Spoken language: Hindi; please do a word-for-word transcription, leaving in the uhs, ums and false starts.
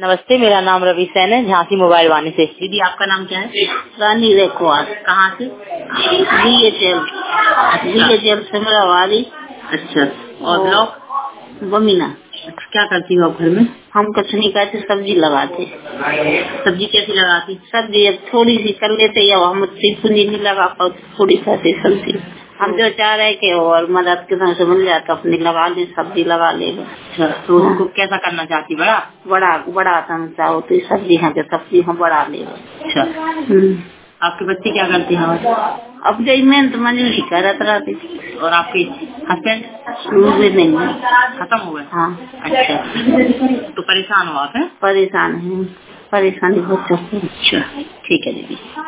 नमस्ते, मेरा नाम रवि सैन है, झांसी मोबाइल वाणी से। दीदी आपका नाम क्या है? रानी रेखवार। कहाँ से? B H L B H L Simrawadi. अच्छा, और ब्लॉक? बमीना। क्या करती हो आप घर में? हम कुछ नहीं करते, सब्जी लगाते। सब्जी कैसी लगाती? सब्जी अब थोड़ी सी कर लेते, या हम उतनी पूंजी नहीं लगा पाते, थोड़ी सी सब्जी हम जो चाह रहे कि और मदद के तरह से मिल जाए तो अपनी लगा ले, सब्जी लगा ले। अच्छा, तो उसको कैसा करना चाहती? बड़ा बड़ा बड़ा करना चाहो तो सब्जी है कि सब्जी हम बड़ा ले। अच्छा, आपके बच्चे क्या करते हैं? अब जो मेहनत मजदूरी करत रहती। और आपके हस्बैंड? नहीं, खत्म हो गए। हाँ। अच्छा, तो परेशान हो आप? है? परेशान है, परेशानी बच्चों को। अच्छा, ठीक है दीदी।